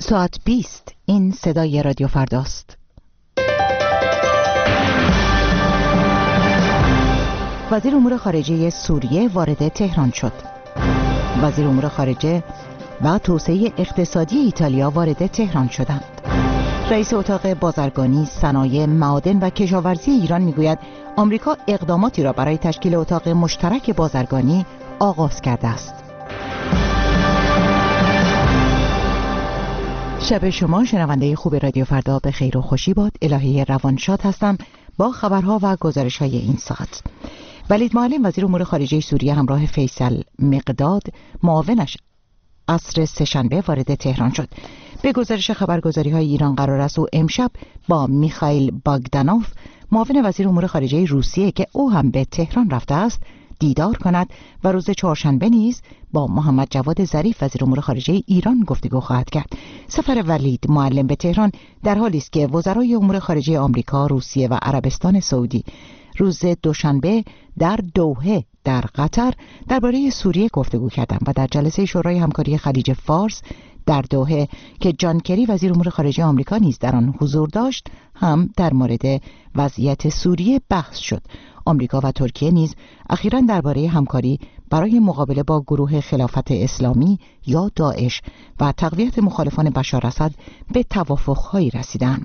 ساعت 20. این صدای رادیو فرداست. وزیر امور خارجه سوریه وارد تهران شد. وزیر امور خارجه و توسعه اقتصادی ایتالیا وارد تهران شدند. رئیس اتاق بازرگانی، صنایع، معادن و کشاورزی ایران میگوید آمریکا اقداماتی را برای تشکیل اتاق مشترک بازرگانی آغاز کرده است. شب شما شنونده خوب رادیو فردا به خیر و خوشی باد. الهی روانشاد هستم با خبرها و گزارش‌های این ساعت. ولید معلم وزیر امور خارجه سوریه همراه فیصل مقداد معاونش عصر سه‌شنبه وارد تهران شد. به گزارش خبرگزاری‌های ایران قرار است او امشب با میخائیل باگدانوف معاون وزیر امور خارجه روسیه که او هم به تهران رفته است دیدار کند و روز چهارشنبه نیز با محمد جواد ظریف وزیر امور خارجه ایران گفتگو خواهد کرد. سفر ولید معلم به تهران در حالی است که وزرای امور خارجه آمریکا، روسیه و عربستان سعودی روز دوشنبه در دوحه در قطر درباره سوریه گفتگو کردند و در جلسه شورای همکاری خلیج فارس در دوحه که جان کری وزیر امور خارجه آمریکا نیز در آن حضور داشت هم در مورد وضعیت سوریه بحث شد. آمریکا و ترکیه نیز اخیراً درباره همکاری برای مقابله با گروه خلافت اسلامی یا داعش و تقویت مخالفان بشار اسد به توافق‌هایی رسیدند.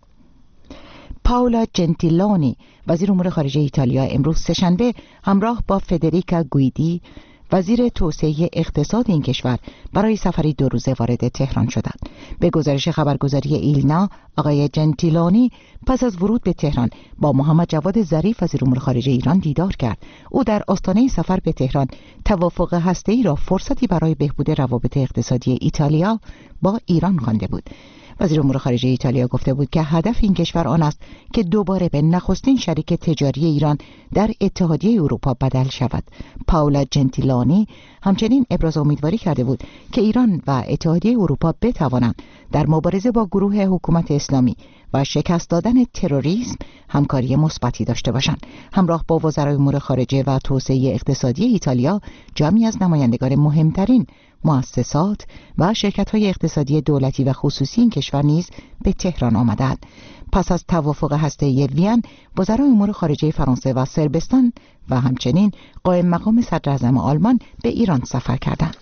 پاولا جنتیلونی وزیر امور خارجه ایتالیا امروز سه‌شنبه همراه با فدریکا گویدی وزیر توسعه اقتصاد این کشور برای سفری 2 روزه وارد تهران شدند. به گزارش خبرگزاری ایلنا، آقای جنتیلونی پس از ورود به تهران با محمد جواد ظریف وزیر امور خارجه ایران دیدار کرد. او در آستانه سفر به تهران توافق هسته‌ای را فرصتی برای بهبود روابط اقتصادی ایتالیا با ایران خوانده بود. وزیر امور خارجه ایتالیا گفته بود که هدف این کشور آن است که دوباره به نخستین شریک تجاری ایران در اتحادیه اروپا بدل شود. پاولا جنتیلونی همچنین ابراز امیدواری کرده بود که ایران و اتحادیه اروپا بتوانند در مبارزه با گروه حکومت اسلامی و شکست دادن تروریسم همکاری مثبتی داشته باشند. همراه با وزرای امور خارجه و توسعه اقتصادی ایتالیا، جمعی از نمایندگان مهمترین مؤسسات و شرکت‌های اقتصادی دولتی و خصوصی این کشور نیز به تهران آمدند. پس از توافق هسته‌ای وین، وزرای امور خارجه فرانسه و صربستان و همچنین قائم مقام صدراعظم آلمان به ایران سفر کردند.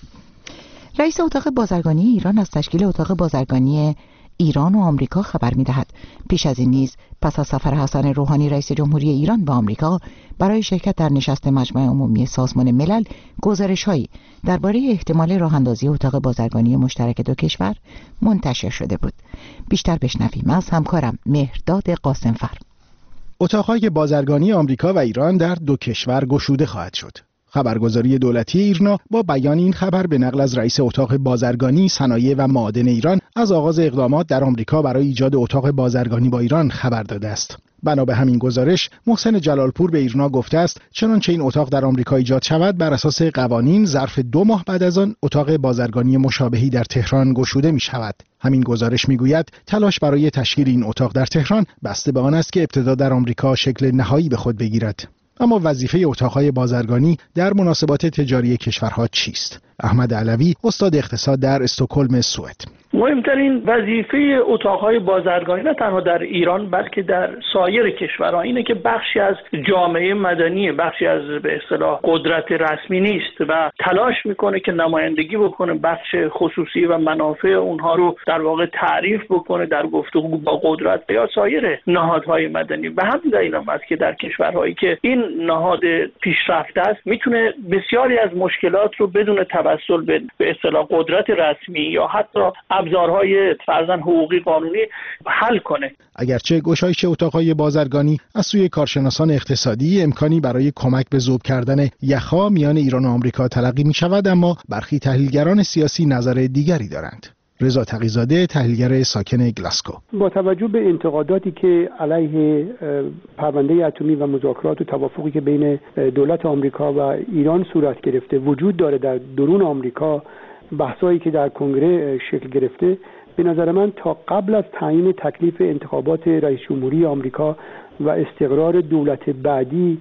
رئیس اتاق بازرگانی ایران از تشکیل اتاق بازرگانی ایران و آمریکا خبر می‌دهد. پیش از این نیز پس از سفر حسن روحانی رئیس جمهوری ایران به آمریکا برای شرکت در نشست مجمع عمومی سازمان ملل گزارش‌هایی درباره احتمال راه‌اندازی اتاق بازرگانی مشترک دو کشور منتشر شده بود. بیشتر بشنویم از همکارم مهرداد قاسمفر. اتاق‌های بازرگانی آمریکا و ایران در دو کشور گشوده خواهد شد. خبرگزاری دولتی ایرنا با بیان این خبر به نقل از رئیس اتاق بازرگانی، صنایع و معادن ایران از آغاز اقدامات در آمریکا برای ایجاد اتاق بازرگانی با ایران خبر داده است. بنا به همین گزارش، محسن جلالپور به ایرنا گفته است چنانچه این اتاق در آمریکا ایجاد شود، بر اساس قوانین ظرف 2 ماه بعد از آن اتاق بازرگانی مشابهی در تهران گشوده می شود. همین گزارش میگوید تلاش برای تشکیل این اتاق در تهران بسته به آن است که ابتدا در آمریکا شکل نهایی به خود بگیرد. اما وظیفه اتاق‌های بازرگانی در مناسبات تجاری کشورها چیست؟ احمد علوی، استاد اقتصاد در استکهلم، سوئد: مهمترین وظیفه اتاق‌های بازرگانی نه تنها در ایران بلکه در سایر کشورها اینه که بخشی از جامعه مدنی، بخشی از به اصطلاح قدرت رسمی نیست و تلاش میکنه که نمایندگی بکنه، بخش خصوصی و منافع اونها رو در واقع تعریف بکنه در گفتگو با قدرت یا سایر نهادهای مدنی. به همین دلیل است که در کشورهایی که این نهاد پیشرفته است میتونه بسیاری از مشکلات رو بدون توسل به اصطلاح قدرت رسمی یا حتی ابزارهای فرضاً حقوقی قانونی حل کنه. اگرچه گشایش اتاق‌های بازرگانی از سوی کارشناسان اقتصادی امکانی برای کمک به ذوب کردن یخا میان ایران و آمریکا تلقی می‌شود، اما برخی تحلیلگران سیاسی نظر دیگری دارند. رضا تقی‌زاده، تحلیلگر ساکن گلاسکو: با توجه به انتقاداتی که علیه پرونده اتمی و مذاکرات و توافقی که بین دولت آمریکا و ایران صورت گرفته وجود داره در درون آمریکا، بحثایی که در کنگره شکل گرفته، به نظر من تا قبل از تعیین تکلیف انتخابات رئیس جمهوری آمریکا و استقرار دولت بعدی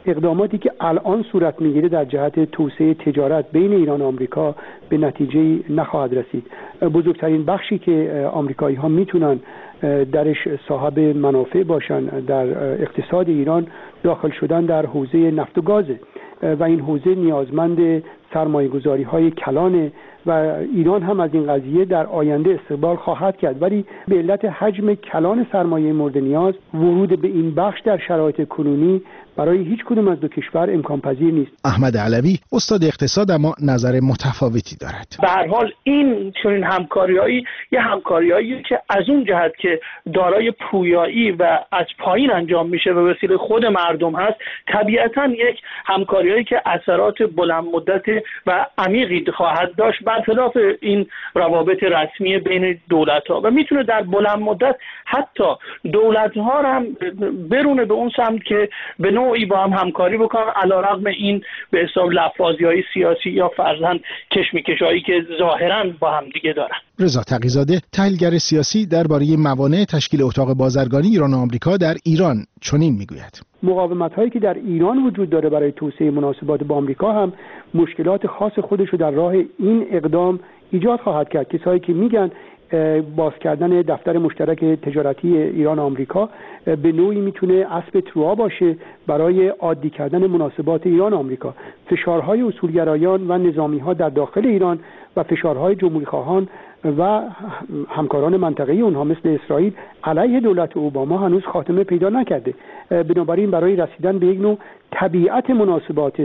اقداماتی که الان صورت میگیره در جهت توسعه تجارت بین ایران و آمریکا به نتیجه نخواهد رسید. بزرگترین بخشی که آمریکایی ها میتونن درش صاحب منافع باشن در اقتصاد ایران داخل شدن در حوزه نفت و گازه و این حوزه نیازمند سرمایه‌گذاری های کلانه و ایران هم از این قضیه در آینده استقبال خواهد کرد، ولی به علت حجم کلان سرمایه مورد نیاز ورود به این بخش در شرایط کنونی برای هیچ کدوم از دو کشور امکان پذیر نیست. احمد علوی استاد اقتصاد اما نظر متفاوتی دارد. به هر حال این چنین همکاریایی یه همکاریایی که از اون جهت که دارای پویایی و از پایین انجام میشه به وسیله خود مردم هست، طبیعتاً یک همکاریایی که اثرات بلند مدت و عمیقی خواهد داشت برخلاف این روابط رسمی بین دولت‌ها و میتونه در بلند مدت حتی دولت‌ها هم برونه به اون سمت که به نوعی با هم همکاری بکنن علیرغم این به حساب لفاظی‌های سیاسی یا فرضاً کشمکش‌هایی که ظاهراً با هم دیگه دارن. رضا تقی‌زاده تحلیلگر سیاسی درباره موانع تشکیل اتاق بازرگانی ایران و آمریکا در ایران چنین میگوید: مقاومت‌هایی که در ایران وجود داره برای توسعه مناسبات با آمریکا هم مشکلات خاص خودش رو در راه این اقدام ایجاد خواهد کرد. کسایی که میگن باز کردن دفتر مشترک تجارتی ایران و آمریکا به نوعی میتونه اسب تروآ باشه برای عادی کردن مناسبات ایران و آمریکا. فشارهای اصولگرایان و نظامی‌ها در داخل ایران و فشارهای جمهوری‌خواهان و همکاران منطقه‌ای اونها مثل اسرائیل علیه دولت اوباما هنوز خاتمه پیدا نکرده. بنابراین برای رسیدن به یک نوع طبیعت مناسبات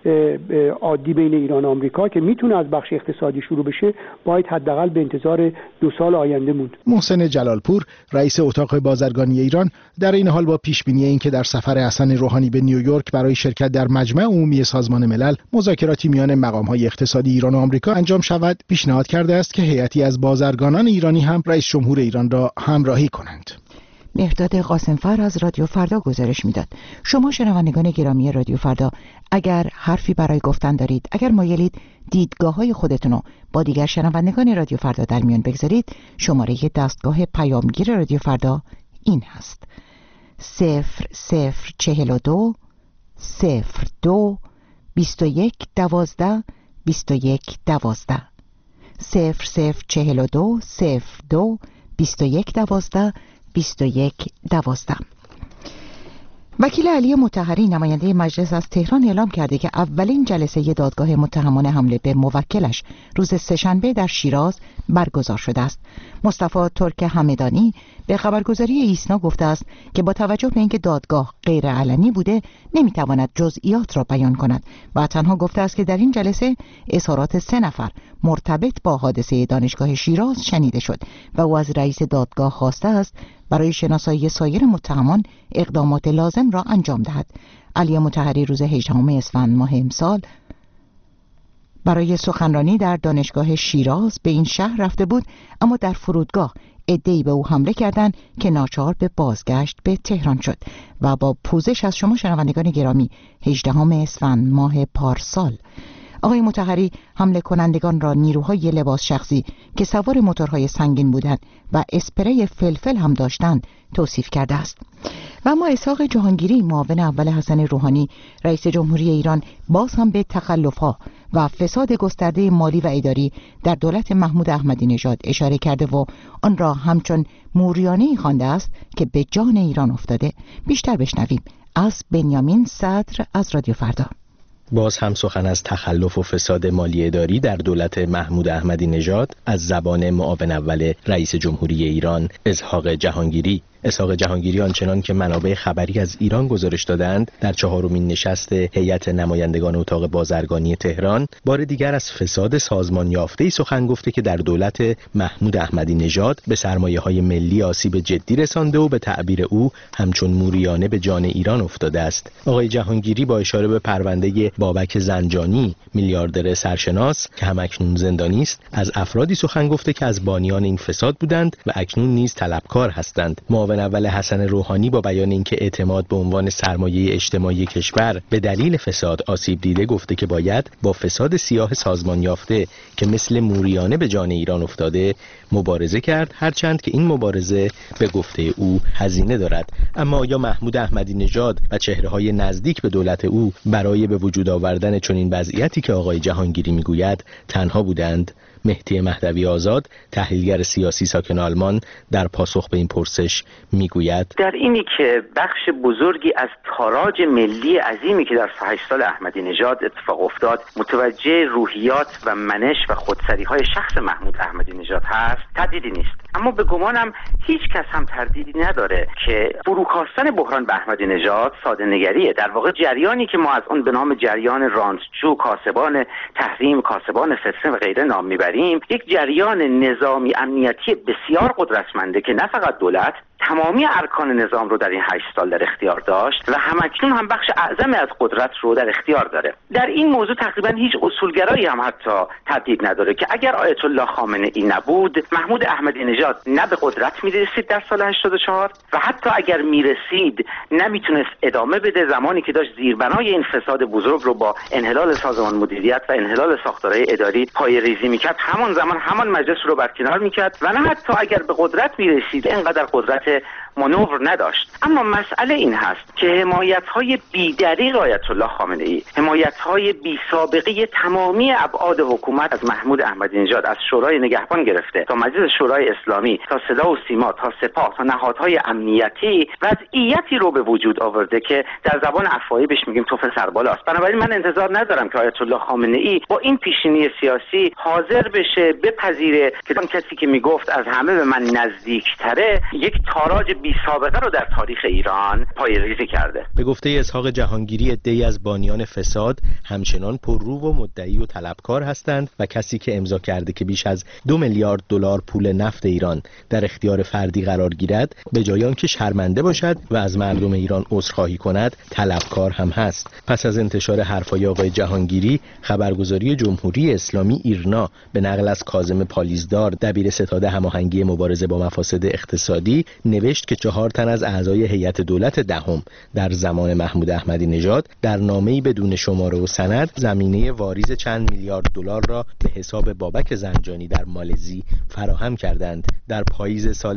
عادی بین ایران و آمریکا که میتونه از بخش اقتصادی شروع بشه باید حداقل به انتظار 2 سال آینده موند. محسن جلالپور رئیس اتاق بازرگانی ایران در این حال با پیش بینی اینکه در سفر حسن روحانی به نیویورک برای شرکت در مجمع عمومی سازمان ملل مذاکراتی میان مقام‌های اقتصادی ایران و آمریکا انجام شود، پیشنهاد کرده است که هیئتی از بازرگانان ایرانی هم رئیس جمهور ایران را همراهی کنند. مهرداد قاسمفر از رادیو فردا گزارش میداد. شما شنوندگان گرامی رادیو فردا اگر حرفی برای گفتن دارید، اگر مایلید دیدگاه‌های خودتون رو با دیگر شنوندگان رادیو فردا در میان بگذارید، شماره دستگاه پیامگیر رادیو فردا این هست: 0042 02 21 12 21 12 0042 02 21 12 21 12. وکیل علی مطهری نماینده مجلس از تهران اعلام کرده که اولین جلسه دادگاه متهمان حمله به موکلش روز سه‌شنبه در شیراز برگزار شده است. مصطفی ترک همدانی به خبرگزاری ایسنا گفته است که با توجه به اینکه دادگاه غیر علنی بوده نمیتواند جزئیات را بیان کند و تنها گفته است که در این جلسه اظهارات 3 نفر مرتبط با حادثه دانشگاه شیراز شنیده شد و او از رئیس دادگاه خواسته است برای شناسایی سایر متهمان اقدامات لازم را انجام دهد. علی مطهری روز 18 اسفند ماه امسال برای سخنرانی در دانشگاه شیراز به این شهر رفته بود، اما در فرودگاه عده‌ای به او حمله کردند که ناچار به بازگشت به تهران شد و با پوزش از شما شنوندگان گرامی 18 اسفند ماه پارسال آقای مطهری حمله کنندگان را نیروهای لباس شخصی که سوار موتورهای سنگین بودند و اسپری فلفل هم داشتند توصیف کرده است. و اما اسحاق جهانگیری معاون اول حسن روحانی رئیس جمهوری ایران باز هم به تخلف‌ها و فساد گسترده مالی و اداری در دولت محمود احمدی نژاد اشاره کرده و آن را همچون موریانه‌ای خوانده است که به جان ایران افتاده. بیشتر بشنویم از بنیامین صدر از رادیو فردا. باز هم سخن از تخلف و فساد مالی اداری در دولت محمود احمدی نژاد از زبان معاون اول رئیس جمهوری ایران اسحاق جهانگیری. اسحاق جهانگیری آنچنان که منابع خبری از ایران گزارش دادند در 4مین نشست هیئت نمایندگان اتاق بازرگانی تهران بار دیگر از فساد سازمان یافته‌ای سخن گفته که در دولت محمود احمدی نژاد به سرمایه‌های ملی آسیب جدی رسانده و به تعبیر او همچون موریانه به جان ایران افتاده است. آقای جهانگیری با اشاره به پرونده بابک زنجانی میلیاردر سرشناس که همکنون زندانی است از افرادی سخن گفته که از بانیان این فساد بودند و اکنون نیز طلبکار هستند. معاون معاون اول حسن روحانی با بیان اینکه اعتماد به عنوان سرمایه اجتماعی کشور به دلیل فساد آسیب دیده، گفته که باید با فساد سیاه سازمان یافته که مثل موریانه به جان ایران افتاده مبارزه کرد، هرچند که این مبارزه به گفته او هزینه دارد. اما آیا محمود احمدی نژاد و چهره‌های نزدیک به دولت او برای به وجود آوردن چنین وضعیتی که آقای جهانگیری میگوید تنها بودند؟ مهدی مهدوی آزاد، تحلیلگر سیاسی ساکن آلمان، در پاسخ به این پرسش میگوید در اینی که بخش بزرگی از تاراج ملی عظیمی که در 8 سال احمدی نژاد اتفاق افتاد متوجه روحیات و منش و خودسری‌های شخص محمود احمدی نژاد هست، تردیدی نیست. اما به گمانم هیچ کس هم تردیدی نداره که فروکاستن بحران به احمدی نژاد ساده نگریه. در واقع جریانی که ما از اون به نام جریان رانتجو، کاسبان تحریم، کاسبان فتنه و غیره نام میبریم، یک جریان نظامی امنیتی بسیار قدرتمنده که نه فقط دولت، تمامی ارکان نظام رو در این 8 سال در اختیار داشت و همکنون هم بخش اعظمی از قدرت رو در اختیار داره. در این موضوع تقریبا هیچ اصولگرایی هم حتی تردید نداره که اگر آیت الله خامنه ای نبود، محمود احمدی نژاد نه به قدرت میرسید در سال 84 و حتی اگر میرسید نمیتونست ادامه بده، زمانی که داشت زیربنای این فساد بزرگ رو با انحلال سازمان مدیریت و انحلال ساختارهای اداری پایه‌ریزی میکرد، همان زمان همان مجلس رو برکنار میکرد و نه حتی اگر به قدرت میرسید اینقدر قدرت مانور نداشت. اما مسئله این هست که حمایت‌های بی‌دریغ آیت الله خامنه ای، حمایت‌های بی‌سابقه تمامی ابعاد حکومت از محمود احمدی نژاد، از شورای نگهبان گرفته تا مجلس شورای اسلامی، تا صدا و سیما، تا سپاه، تا نهادهای امنیتی، وضعیتی رو به وجود آورده که در زبان عفایی بهش میگیم توف سربالاست. بنابراین من انتظار ندارم که آیت الله خامنه ای با این پیشینی سیاسی حاضر بشه بپذیره که اون کسی که میگفت از همه به من نزدیک‌تره یک تاراج بی سابقه رو در تاریخ ایران پایه‌ریزی کرده. به گفته اسحاق جهانگیری، عده‌ای از بانیان فساد همچنان پررو و مدعی و طلبکار هستند و کسی که امضا کرده که بیش از 2 میلیارد دلار پول نفت ایران در اختیار فردی قرار گیرد، به جای آنکه شرمنده باشد و از مردم ایران عذرخواهی کند، طلبکار هم هست. پس از انتشار حرفای آقای جهانگیری، خبرگزاری جمهوری اسلامی ایرنا به نقل از کاظم پالیزدار، دبیر ستاد هماهنگی مبارزه با مفاسد اقتصادی، نوشت که 4 تن از اعضای هیئت دولت دهم در زمان محمود احمدی نژاد در نامه‌ای بدون شماره و سند زمینه واریز چند میلیارد دلار را به حساب بابک زنجانی در مالزی فراهم کردند. در پاییز سال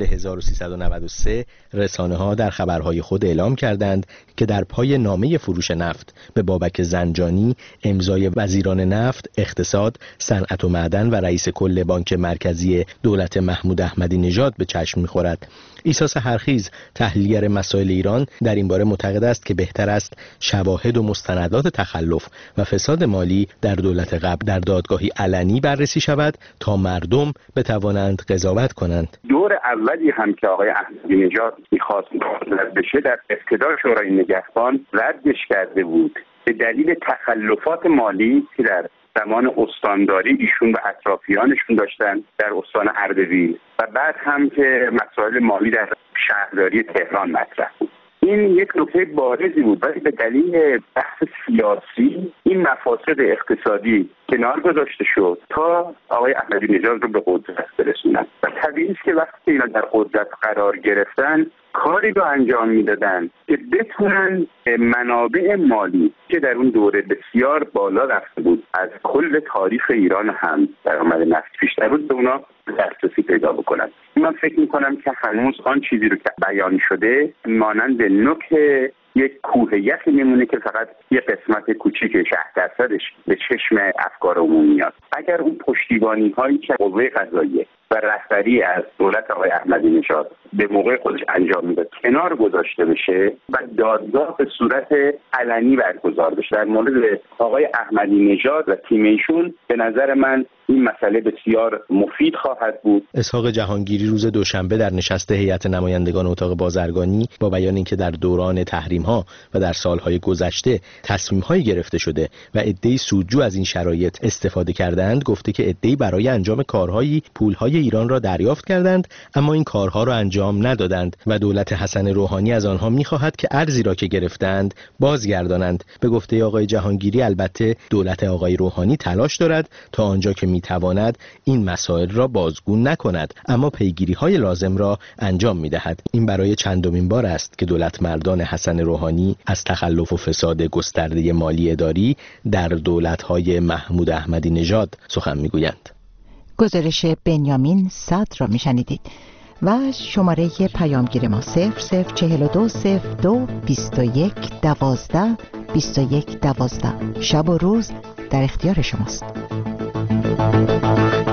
1393 رسانه‌ها در خبرهای خود اعلام کردند که در پای نامه فروش نفت به بابک زنجانی امضای وزیران نفت، اقتصاد، صنعت و معدن و رئیس کل بانک مرکزی دولت محمود احمدی نژاد به چشم می‌خورد. عیسی سحرخیز، تحلیلگر مسائل ایران، در این باره معتقد است که بهتر است شواهد و مستندات تخلف و فساد مالی در دولت قبل در دادگاهی علنی بررسی شود تا مردم بتوانند قضاوت کنند. دور اولی هم که آقای احمدی نژاد می‌خواست رد بشه، در ابتدا شورای نگهبان ردش کرده بود به دلیل تخلفات مالی که در زمان استانداری ایشون و اطرافیانشون داشتن در استان اردبیل و بعد هم که مسائل مالی در شهرداری تهران مطرح بود. این یک نکته بارزی بود، ولی به دلیل بحث سیاسی این مفاسد اقتصادی کنار گذاشته شد تا آقای احمدی نژاد رو به قدرت برسونن و طبیعی است که وقتی اینا در قدرت قرار گرفتن کاری رو انجام میدادن که بتونن منابع مالی که در اون دوره بسیار بالا رفته بود، از کل تاریخ ایران هم درآمد نفت بیشتر بود، به اونا دسترسی پیدا بکنن. من فکر میکنم که هنوز آن چیزی رو که بیان شده مانند نوک یک کوه یخی میمونه که فقط یه قسمت کوچیک 60% به چشم افکار عمومی میاد. اگر اون پشتیبانی هایی که قوه قضاییه و رهبری از دولت آقای احمدی نژاد به موقع خودش انجام میداد کنار گذاشته بشه و دادگاه به صورت علنی برگزار بشه در مورد آقای احمدی نژاد و تیم ایشون، به نظر من این مسئله بسیار مفید خواهد بود. اسحاق جهانگیری روز دوشنبه در نشست هیئت نمایندگان اتاق بازرگانی با بیان اینکه در دوران تحریم‌ها و در سالهای گذشته تصمیم‌هایی گرفته شده و عده‌ای سودجو از این شرایط استفاده کردند، گفته که عده‌ای برای انجام کارهایی پول‌های ایران را دریافت کردند، اما این کارها را انجام ندادند و دولت حسن روحانی از آنها می‌خواهد که ارزی را که گرفتند بازگردانند. به گفته آقای جهانگیری البته دولت آقای روحانی تلاش دارد تا آنجا که می‌تواند این مسائل را بازگو نکند، اما پیگیری‌های لازم را انجام می‌دهد. این برای چندمین بار است که دولت مردان حسن روحانی از تخلف و فساد گسترده مالی اداری در دولت‌های محمود احمدی نژاد سخن می‌گویند. گزارش بنیامین صدر را می‌شنیدید و شماره پیامگیر ما 0042022112 شب و روز در اختیار شماست.